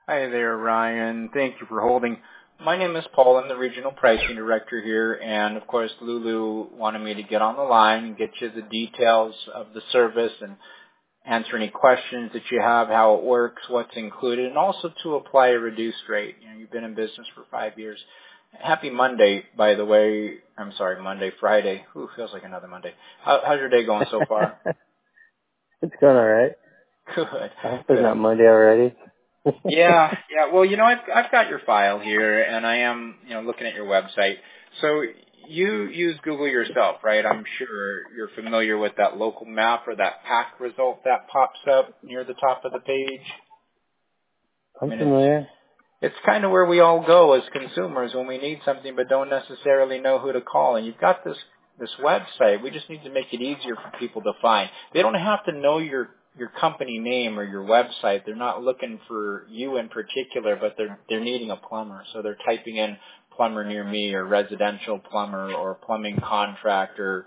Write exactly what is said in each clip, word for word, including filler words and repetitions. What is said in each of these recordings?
Hi there, Ryan. Thank you for holding. My name is Paul. I'm the Regional Pricing Director here, and of course, Lulu wanted me to get on the line and get you the details of the service and answer any questions that you have, how it works, what's included, and also to apply a reduced rate. You know, you've been in business for five years. Happy Monday, by the way. I'm sorry, Monday, Friday. Ooh, feels like another Monday. How, how's your day going so far? It's going all right. Good. I hope it's not Monday already. yeah, yeah. Well, you know, I've I've got your file here, and I am, you know, looking at your website. So you use Google yourself, right? I'm sure you're familiar with that local map or that pack result that pops up near the top of the page. I'm I mean, familiar. It's, it's kind of where we all go as consumers when we need something but don't necessarily know who to call. And you've got this this website. We just need to make it easier for people to find. They don't have to know your your company name or your website. They're not looking for you in particular, but they're they're needing a plumber. So they're typing in plumber near me or residential plumber or plumbing contractor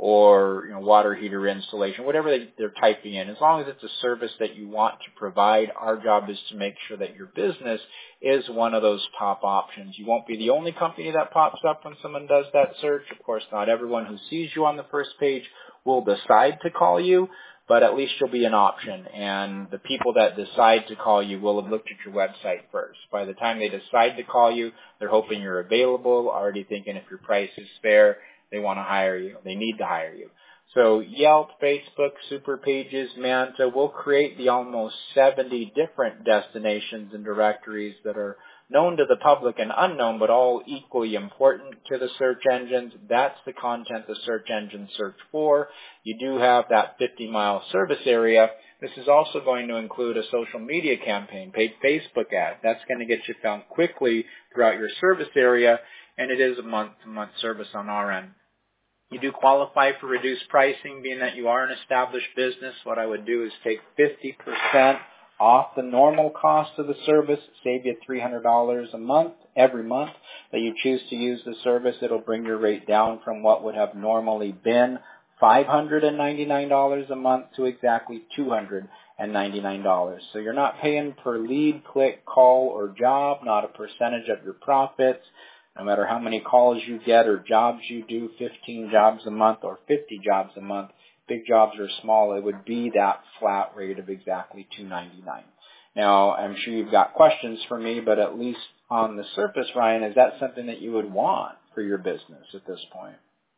or, you know, water heater installation, whatever they, they're typing in. As long as it's a service that you want to provide, our job is to make sure that your business is one of those top options. You won't be the only company that pops up when someone does that search. Of course, not everyone who sees you on the first page will decide to call you, but at least you'll be an option. And the people that decide to call you will have looked at your website first. By the time they decide to call you, they're hoping you're available, already thinking if your price is fair, they want to hire you. They need to hire you. So Yelp, Facebook, Super Pages, Manta will create the almost seventy different destinations and directories that are known to the public and unknown, but all equally important to the search engines. That's the content the search engines search for. You do have that fifty-mile service area. This is also going to include a social media campaign, paid Facebook ad. That's going to get you found quickly throughout your service area, and it is a month-to-month service on our end. You do qualify for reduced pricing, being that you are an established business. What I would do is take fifty percent off the normal cost of the service, save you three hundred dollars a month, every month that you choose to use the service. It'll bring your rate down from what would have normally been five hundred ninety-nine dollars a month to exactly two hundred ninety-nine dollars. So you're not paying per lead, click, call, or job, not a percentage of your profits. No matter how many calls you get or jobs you do, fifteen jobs a month or fifty jobs a month, big jobs or small, it would be that flat rate of exactly two hundred ninety-nine dollars. Now, I'm sure you've got questions for me, but at least on the surface, Ryan, is that something that you would want for your business at this point?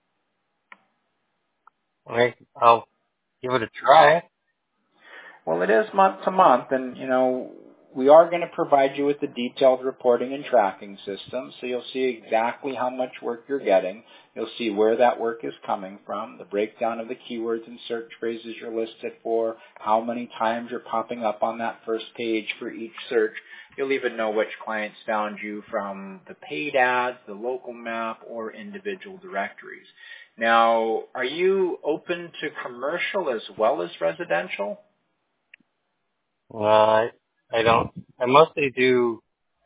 All right, I'll give it a try. Well, it is month to month, and, you know, we are going to provide you with the detailed reporting and tracking system, so you'll see exactly how much work you're getting. You'll see where that work is coming from, the breakdown of the keywords and search phrases you're listed for, how many times you're popping up on that first page for each search. You'll even know which clients found you from the paid ads, the local map, or individual directories. Now, are you open to commercial as well as residential? Uh, I, I don't. I mostly do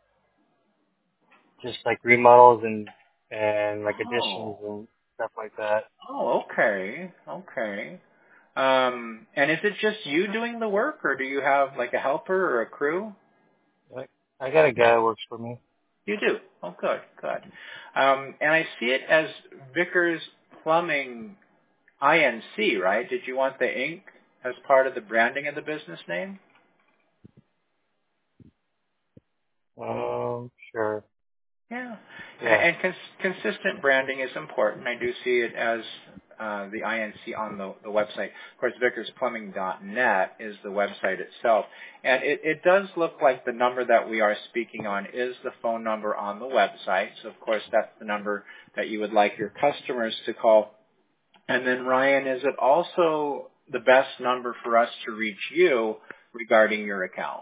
just like remodels and and like additions Oh. and stuff like that. Oh, okay. Okay. Um, and is it just you doing the work, or do you have like a helper or a crew? Like, I got a guy who works for me. You do. Oh, good, good. Um, and I see it as Vickers Plumbing I N C, right? Did you want the ink as part of the branding of the business name? Um, sure. Yeah. And, Yeah. and cons- consistent branding is important. I do see it as uh, the I N C on the, the website. Of course, vickers plumbing dot net is the website itself. And it, it does look like the number that we are speaking on is the phone number on the website. So, of course, that's the number that you would like your customers to call. And then, Ryan, is it also the best number for us to reach you regarding your account?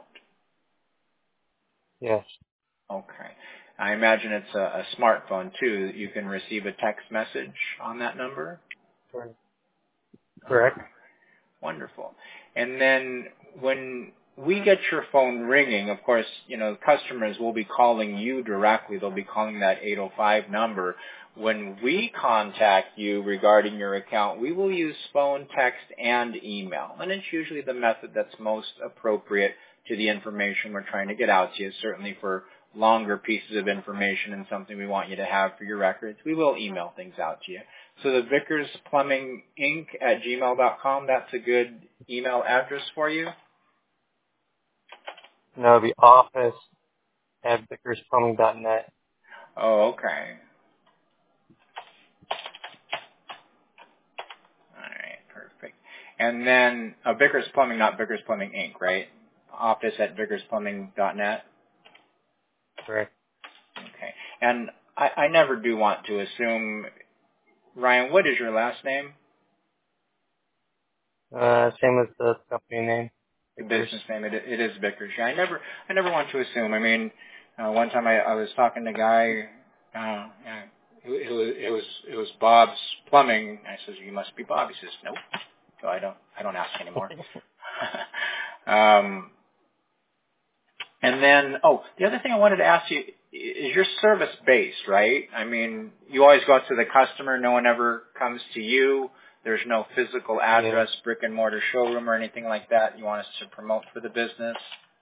Yes. Okay. I imagine it's a, a smartphone, too. You can receive a text message on that number? Correct. Correct. Okay. Wonderful. And then when we get your phone ringing, of course, you know, customers will be calling you directly. They'll be calling that eight oh five number. When we contact you regarding your account, we will use phone, text, and email. And it's usually the method that's most appropriate to the information we're trying to get out to you. Certainly for longer pieces of information and something we want you to have for your records, we will email things out to you. So the Vickers Plumbing Inc at gmail dot com, that's a good email address for you? No, the office at vickers plumbing dot net. Oh, okay. All right, perfect. And then uh, Vickers Plumbing, not Vickers Plumbing Inc, right? Office at vickers plumbing dot net? Correct. Okay. And I, I never do want to assume, Ryan, what is your last name? Uh, same as the company name. The Vickers. business name, it, it is Vickers. Yeah, I never, I never want to assume. I mean, uh, one time I, I was talking to a guy, uh, yeah, it, it was, it was, it was Bob's Plumbing. I says, you must be Bob. He says, nope. So I don't, I don't ask anymore. um, and then, oh, the other thing I wanted to ask you is your service based, right? I mean, you always go out to the customer. No one ever comes to you. There's no physical address, Yeah. brick and mortar showroom or anything like that you want us to promote for the business?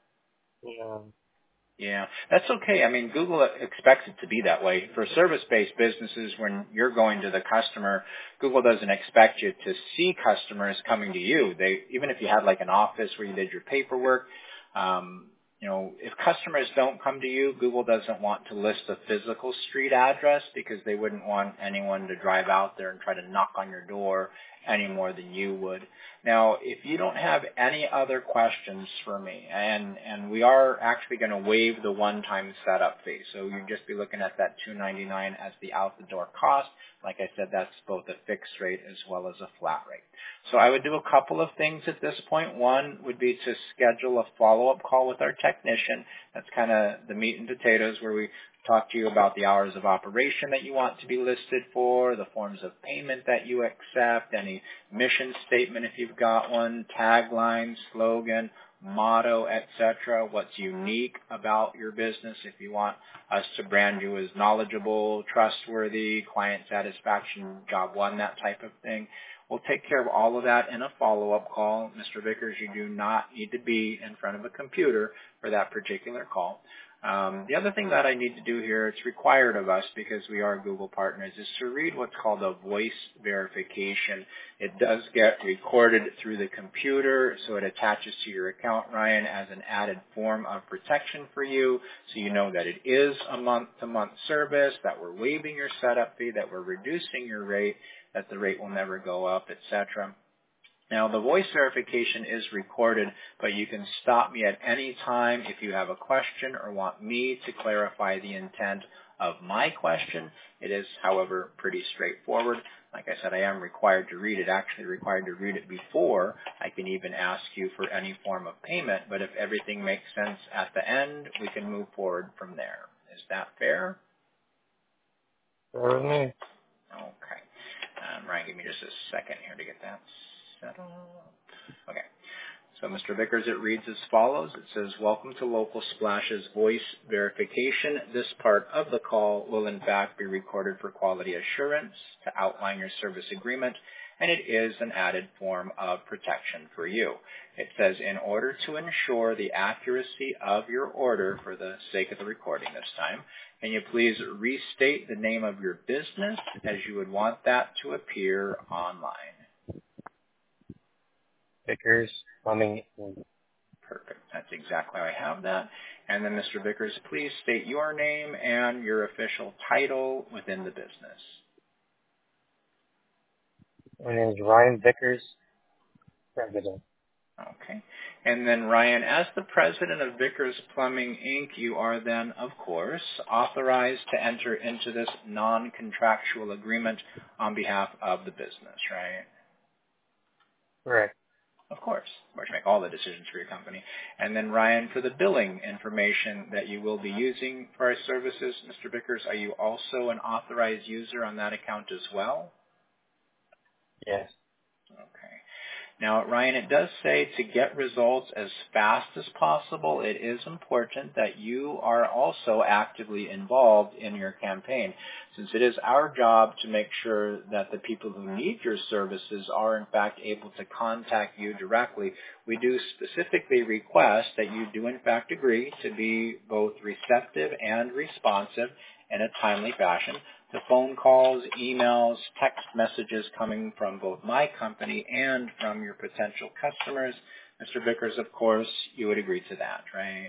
Yeah. Yeah, that's okay. I mean, Google expects it to be that way. For service-based businesses, when you're going to the customer, Google doesn't expect you to see customers coming to you. They, even if you had like an office where you did your paperwork, um, you know, if customers don't come to you, Google doesn't want to list a physical street address because they wouldn't want anyone to drive out there and try to knock on your door any more than you would. Now, if you don't have any other questions for me, and, and we are actually going to waive the one-time setup fee, so you'd just be looking at that two ninety-nine as the out-the-door cost. Like I said, that's both a fixed rate as well as a flat rate. So I would do a couple of things at this point. One would be to schedule a follow-up call with our technician. That's kind of the meat and potatoes where we talk to you about the hours of operation that you want to be listed for, the forms of payment that you accept, any mission statement if you've got one, tagline, slogan, motto, et cetera, what's unique about your business if you want us to brand you as knowledgeable, trustworthy, client satisfaction, job one, that type of thing. We'll take care of all of that in a follow-up call. Mister Vickers, you do not need to be in front of a computer for that particular call. Um, the other thing that I need to do here, it's required of us because we are Google partners, is to read what's called a voice verification. It does get recorded through the computer, so it attaches to your account, Ryan, as an added form of protection for you, so you know that it is a month-to-month service, that we're waiving your setup fee, that we're reducing your rate, that the rate will never go up, et cetera. Now, the voice verification is recorded, but you can stop me at any time if you have a question or want me to clarify the intent of my question. It is, however, pretty straightforward. Like I said, I am required to read it, actually required to read it before I can even ask you for any form of payment. But if everything makes sense at the end, we can move forward from there. Is that fair? Fair with me. Okay. Um, Ryan, give me just a second here to get that set up. Okay. So, Mister Vickers, it reads as follows. It says, welcome to Local Splash's voice verification. This part of the call will, in fact, be recorded for quality assurance to outline your service agreement, and it is an added form of protection for you. It says, in order to ensure the accuracy of your order for the sake of the recording this time, can you please restate the name of your business as you would want that to appear online? Vickers Plumbing Inc. Perfect. That's exactly how I have that. And then, Mister Vickers, please state your name and your official title within the business. My name is Ryan Vickers, President. Okay. And then, Ryan, as the president of Vickers Plumbing Incorporated, you are then, of course, authorized to enter into this non-contractual agreement on behalf of the business, right? Correct. Of course. Of course, you make all the decisions for your company. And then, Ryan, for the billing information that you will be using for our services, Mister Vickers, are you also an authorized user on that account as well? Yes. Okay. Now, Ryan, it does say to get results as fast as possible, it is important that you are also actively involved in your campaign, since it is our job to make sure that the people who need your services are, in fact, able to contact you directly. We do specifically request that you do, in fact, agree to be both receptive and responsive in a timely fashion to phone calls, emails, text messages coming from both my company and from your potential customers. Mister Vickers, of course, you would agree to that, right?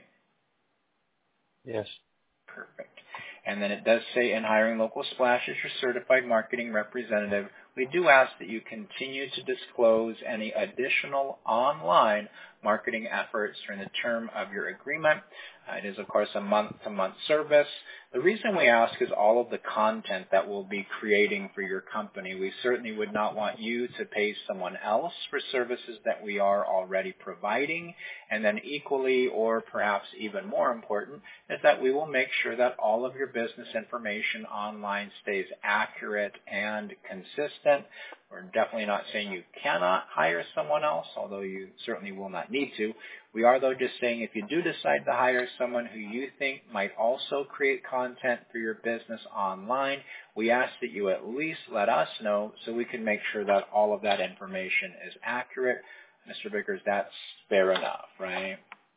Yes. Perfect. And then it does say in hiring Local Splash as your certified marketing representative, we do ask that you continue to disclose any additional online marketing efforts during the term of your agreement. Uh, it is, of course, a month-to-month service. The reason we ask is all of the content that we'll be creating for your company. We certainly would not want you to pay someone else for services that we are already providing. And then equally, or perhaps even more important, is that we will make sure that all of your business information online stays accurate and consistent. We're definitely not saying you cannot hire someone else, although you certainly will not need to. We are, though, just saying if you do decide to hire someone who you think might also create content for your business online, we ask that you at least let us know so we can make sure that all of that information is accurate. Mister Vickers, that's fair enough, right?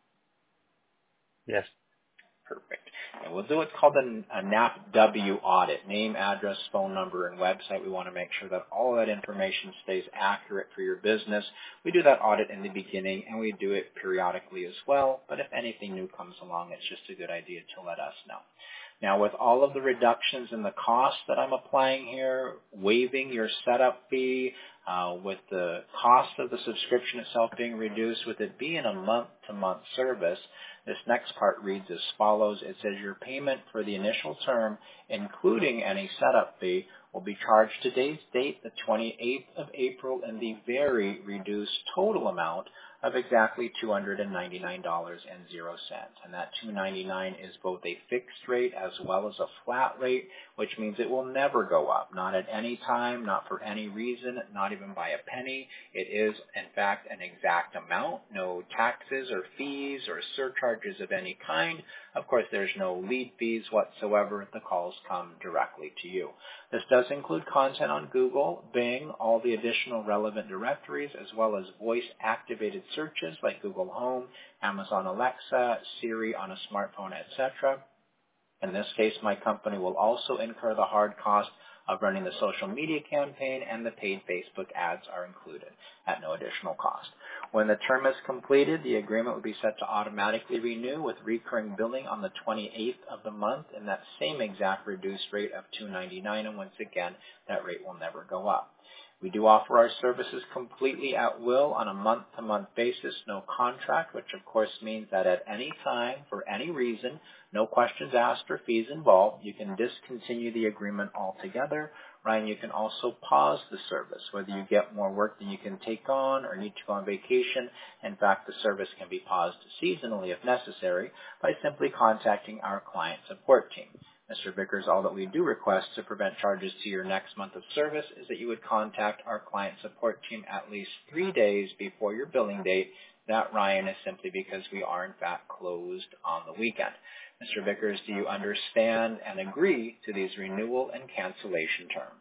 Yes. Perfect. And we'll do what's called a, a N A P W audit, name, address, phone number, and website. We want to make sure that all of that information stays accurate for your business. We do that audit in the beginning, and we do it periodically as well. But if anything new comes along, it's just a good idea to let us know. Now, with all of the reductions in the cost that I'm applying here, waiving your setup fee, uh, with the cost of the subscription itself being reduced, with it being a month-to-month service, this next part reads as follows. It says your payment for the initial term, including any setup fee, will be charged today's date, the twenty-eighth of April, in the very reduced total amount of exactly two hundred ninety-nine dollars and zero cents. And that two hundred ninety-nine dollars is both a fixed rate as well as a flat rate, which means it will never go up, not at any time, not for any reason, not even by a penny. It is, in fact, an exact amount, no taxes or fees or surcharges of any kind. Of course, there's no lead fees whatsoever. The calls come directly to you. This does include content on Google, Bing, all the additional relevant directories, as well as voice-activated searches like Google Home, Amazon Alexa, Siri on a smartphone, et cetera. In this case, my company will also incur the hard cost of running the social media campaign, and the paid Facebook ads are included at no additional cost. When the term is completed, the agreement will be set to automatically renew with recurring billing on the twenty-eighth of the month in that same exact reduced rate of two hundred ninety-nine dollars, and once again, that rate will never go up. We do offer our services completely at will on a month-to-month basis, no contract, which of course means that at any time, for any reason, no questions asked or fees involved, you can discontinue the agreement altogether. Ryan, you can also pause the service, whether you get more work than you can take on or need to go on vacation. In fact, the service can be paused seasonally if necessary by simply contacting our client support team. Mister Vickers, all that we do request to prevent charges to your next month of service is that you would contact our client support team at least three days before your billing date. That, Ryan, is simply because we are, in fact, closed on the weekend. Mister Vickers, do you understand and agree to these renewal and cancellation terms?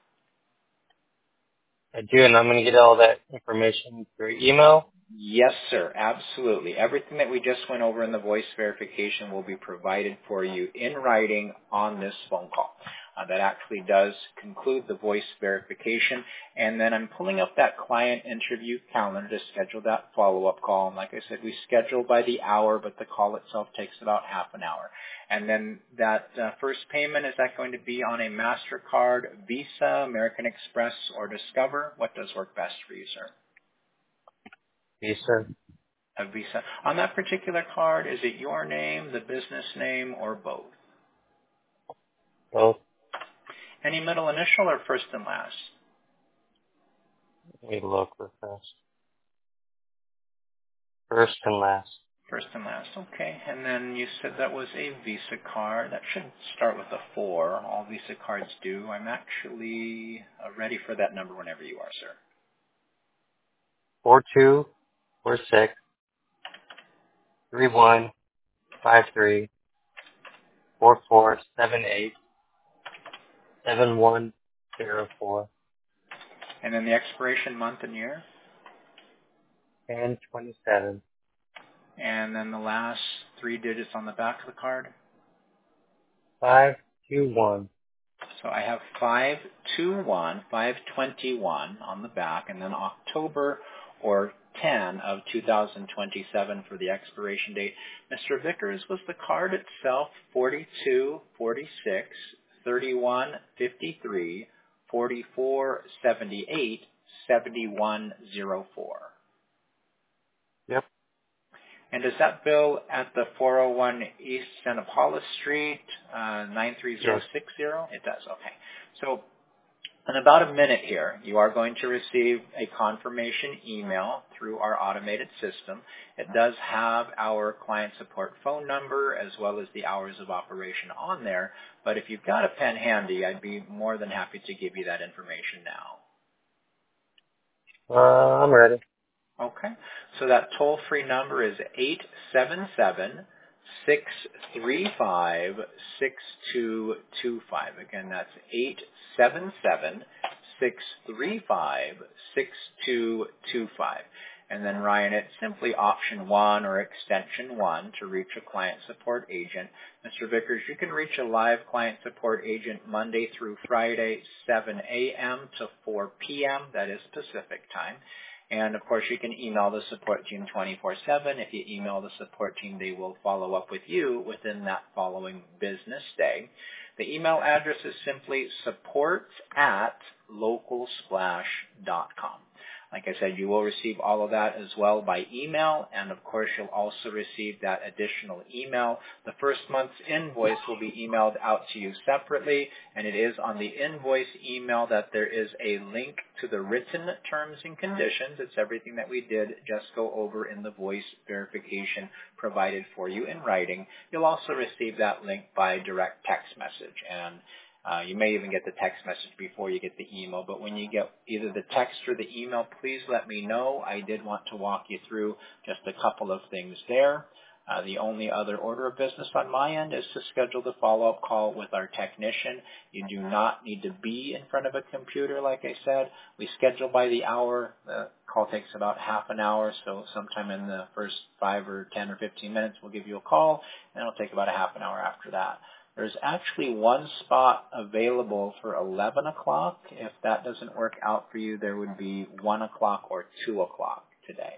I do, and I'm going to get all that information through email. Yes, sir. Absolutely. Everything that we just went over in the voice verification will be provided for you in writing on this phone call. Uh, that actually does conclude the voice verification. And then I'm pulling up that client interview calendar to schedule that follow-up call. And like I said, we schedule by the hour, but the call itself takes about half an hour. And then that uh, first payment, is that going to be on a MasterCard, Visa, American Express, or Discover? What does work best for you, sir? Visa. A Visa. On that particular card, is it your name, the business name, or both? Both. Any middle initial or first and last? Let me look real fast. First and last. First and last. Okay. And then you said that was a Visa card. That should start with a four. All Visa cards do. I'm actually uh, ready for that number whenever you are, sir. four two four six three one five three four four seven eight seven one zero four And then the expiration month and year. ten twenty seven And then the last three digits on the back of the card. five two one. So I have five two one, five twenty-one on the back, and then October or ten of two thousand twenty-seven for the expiration date. Mister Vickers, was the card itself forty-two forty-six thirty-one fifty-three forty-four seventy-eight seventy-one oh four? Yep. And is that bill at the four oh one East Santa Paula Street, uh, nine three zero six zero? It does, okay. So in about a minute here, you are going to receive a confirmation email through our automated system. It does have our client support phone number as well as the hours of operation on there. But if you've got a pen handy, I'd be more than happy to give you that information now. Uh, I'm ready. Okay. So that toll-free number is eight seven seven, six three five, six two two five. Again, that's eight seven seven, six three five, six two two five. And then, Ryan, it's simply option one or extension one to reach a client support agent. Mister Vickers, you can reach a live client support agent Monday through Friday, seven a.m. to four p.m. That is Pacific time. And, of course, you can email the support team twenty-four seven. If you email the support team, they will follow up with you within that following business day. The email address is simply support at local splash dot com. Like I said, you will receive all of that as well by email, and of course you'll also receive that additional email. The first month's invoice will be emailed out to you separately, and it is on the invoice email that there is a link to the written terms and conditions. It's everything that we did just go over in the voice verification provided for you in writing. You'll also receive that link by direct text message, and Uh, you may even get the text message before you get the email, but when you get either the text or the email, please let me know. I did want to walk you through just a couple of things there. Uh, the only other order of business on my end is to schedule the follow-up call with our technician. You do not need to be in front of a computer, like I said. We schedule by the hour. The call takes about half an hour, so sometime in the first five or ten or fifteen minutes we'll give you a call, and it'll take about a half an hour after that. There's actually one spot available for eleven o'clock. If that doesn't work out for you, there would be one o'clock or two o'clock today.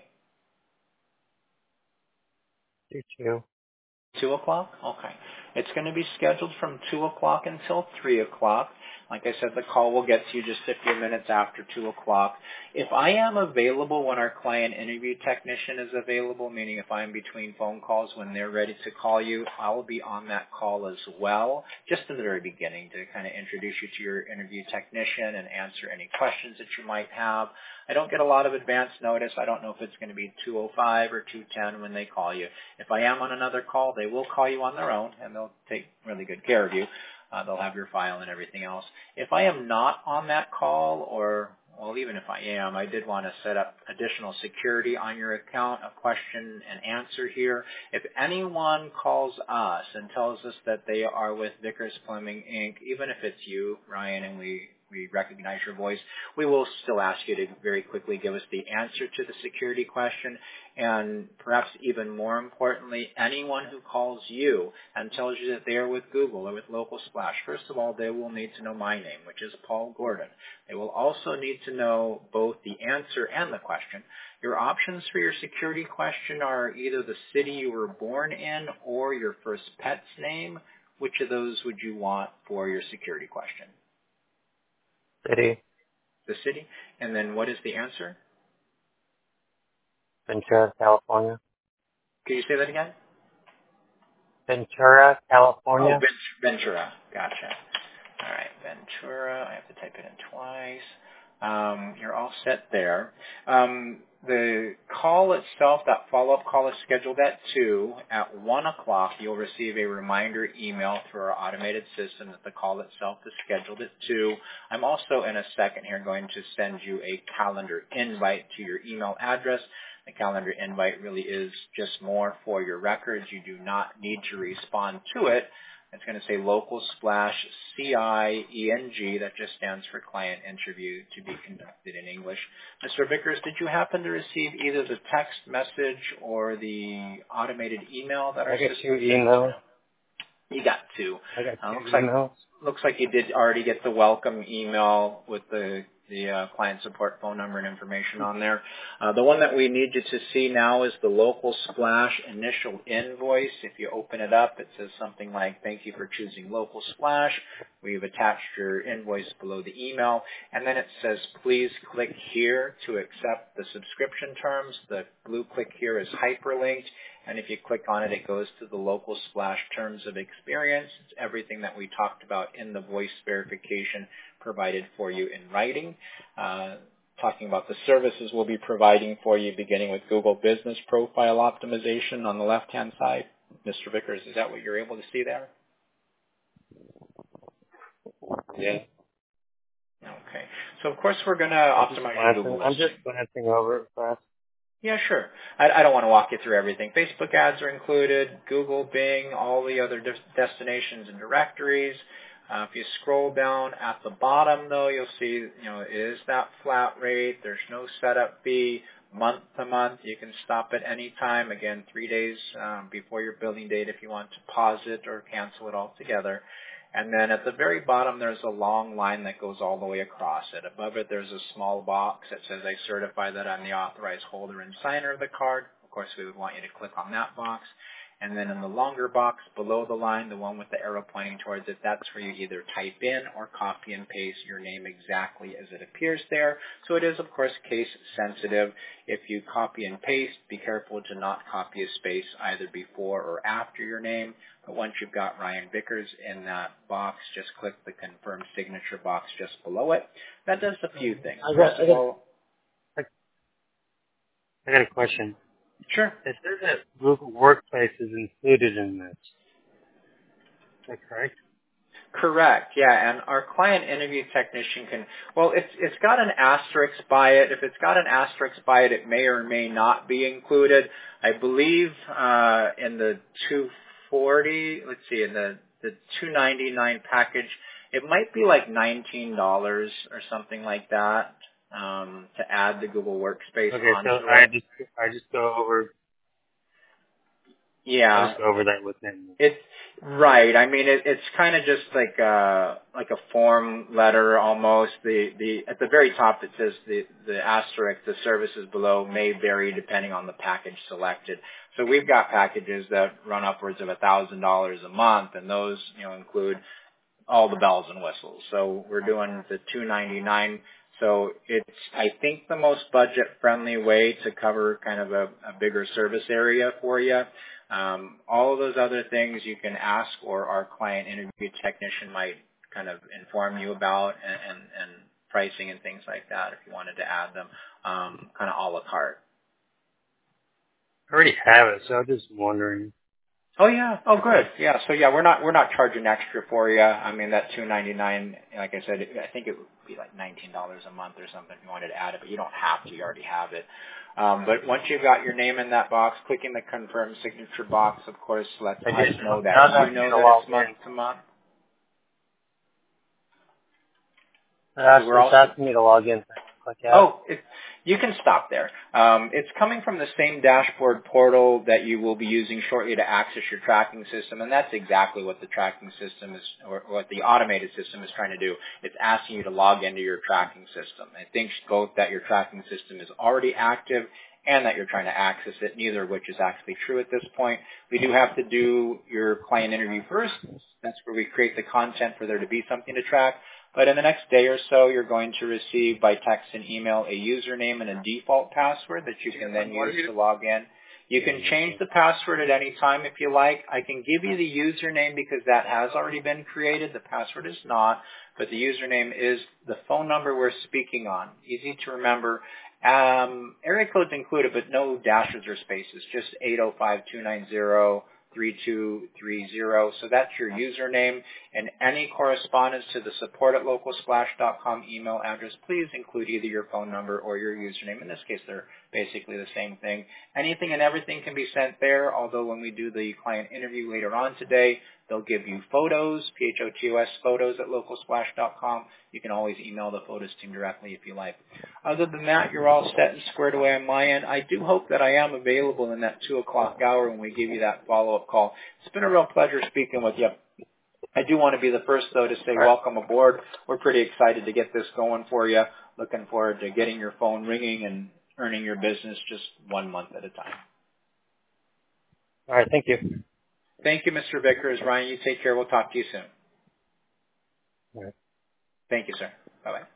You too. two o'clock? Okay. It's going to be scheduled from two o'clock until three o'clock. Like I said, the call will get to you just a few minutes after two o'clock. If I am available when our client interview technician is available, meaning if I'm between phone calls when they're ready to call you, I will be on that call as well, just in the very beginning to kind of introduce you to your interview technician and answer any questions that you might have. I don't get a lot of advance notice. I don't know if it's going to be two oh five or two ten when they call you. If I am on another call, they will call you on their own, and they'll take really good care of you. Uh, they'll have your file and everything else. If I am not on that call, or, well, even if I am, I did want to set up additional security on your account, a question and answer here. If anyone calls us and tells us that they are with Vickers Plumbing, Incorporated, even if it's you, Ryan, and we we recognize your voice, we will still ask you to very quickly give us the answer to the security question. And perhaps even more importantly, anyone who calls you and tells you that they are with Google or with Local Splash, first of all, they will need to know my name, which is Paul Gordon. They will also need to know both the answer and the question. Your options for your security question are either the city you were born in or your first pet's name. Which of those would you want for your security question? City. The city. And then what is the answer? Ventura, California. Can you say that again? Ventura, California. Oh, Ventura. Gotcha. All right, Ventura. I have to type it in twice. Um, you're all set there. Um, the call itself, that follow-up call is scheduled at two. At one o'clock, you'll receive a reminder email through our automated system that the call itself is scheduled at two. I'm also in a second here going to send you a calendar invite to your email address. The calendar invite really is just more for your records. You do not need to respond to it. It's going to say local splash C I E N G. That just stands for client interview to be conducted in English. Mister Vickers, did you happen to receive either the text message or the automated email that our I got system two emails. You got two. I got Uh, two looks like emails. looks like you did already get the welcome email with the the uh, client support phone number and information on there. Uh, the one that we need you to see now is the local splash initial invoice. If you open it up, it says something like, thank you for choosing local splash. We've attached your invoice below the email. And then it says, please click here to accept the subscription terms. The blue click here is hyperlinked. And if you click on it, it goes to the local splash terms of experience. It's everything that we talked about in the voice verification provided for you in writing. Uh, talking about the services we'll be providing for you, beginning with Google Business Profile Optimization on the left-hand side. Mister Vickers, is that what you're able to see there? Yeah. Okay. So, of course, we're going to optimize your Google I'm listing. just glancing over it fast. Yeah, sure. I, I don't want to walk you through everything. Facebook ads are included, Google, Bing, all the other de- destinations and directories. Uh, if you scroll down at the bottom, though, you'll see, you know, it is that flat rate. There's no setup fee. Month to month, you can stop at any time. Again, three days um, before your billing date if you want to pause it or cancel it altogether. And then at the very bottom, there's a long line that goes all the way across it. Above it, there's a small box that says, I certify that I'm the authorized holder and signer of the card. Of course, we would want you to click on that box. And then in the longer box below the line, the one with the arrow pointing towards it, that's where you either type in or copy and paste your name exactly as it appears there. So it is, of course, case sensitive. If you copy and paste, be careful to not copy a space either before or after your name. But once you've got Ryan Vickers in that box, just click the confirm signature box just below it. That does a few things. I got, First I of got, all, I got a question. sure. It says that Google Workspace is included in this. Is that correct? Correct, yeah, and our client interview technician can, well, it's it's got an asterisk by it. If it's got an asterisk by it, it may or may not be included. I believe uh, in the two forty, let's see, in the, the two ninety-nine package, it might be like nineteen dollars or something like that um, to add the Google Workspace Okay, onto so it. I just I just go over Yeah. I just go over that with him. It's right. I mean, it, it's kind of just like a like a form letter almost. The the at the very top it says the the asterisk. The services below may vary depending on the package selected. So we've got packages that run upwards of a thousand dollars a month, and those you know include all the bells and whistles. So we're doing the two ninety-nine. So it's, I think, the most budget-friendly way to cover kind of a, a bigger service area for you. Um, all of those other things you can ask, or our client interview technician might kind of inform you about, and, and, and pricing and things like that if you wanted to add them, um, kind of a la carte. I already have it, so I'm just wondering. Oh yeah. Oh good. Yeah. So yeah, we're not we're not charging extra for you. I mean that two ninety nine. Like I said, I think it would be like nineteen dollars a month or something if you wanted to add it, but you don't have to. You already have it. Um, but once you've got your name in that box, clicking the confirm signature box, of course, lets I us just, know now that that you I'm know gonna that log it's month in, to month. uh, We're it's also asking me to log in. Click out. Oh, it, you can stop there. Um, it's coming from the same dashboard portal that you will be using shortly to access your tracking system, and that's exactly what the tracking system is, or what the automated system is trying to do. It's asking you to log into your tracking system. It thinks both that your tracking system is already active and that you're trying to access it, neither of which is actually true at this point. We do have to do your client interview first. That's where we create the content for there to be something to track. But in the next day or so, you're going to receive by text and email a username and a default password that you can then use to log in. You can change the password at any time if you like. I can give you the username because that has already been created. The password is not, but the username is the phone number we're speaking on. Easy to remember. Um, area code's included, but no dashes or spaces, just eight oh five, two nine zero, three two three zero. So that's your username, and any correspondence to the support at local splash dot com email address, please include either your phone number or your username. In this case, they're basically the same thing. Anything and everything can be sent there, although when we do the client interview later on today, they'll give you photos, P H O T O S photos at local splash dot com. You can always email the photos team directly if you like. Other than that, you're all set and squared away on my end. I do hope that I am available in that two o'clock hour when we give you that follow-up call. It's been a real pleasure speaking with you. I do want to be the first, though, to say welcome aboard. We're pretty excited to get this going for you. Looking forward to getting your phone ringing and earning your business just one month at a time. All right. Thank you. Thank you, Mister Vickers. Ryan, you take care. We'll talk to you soon. All right. Thank you, sir. Bye-bye.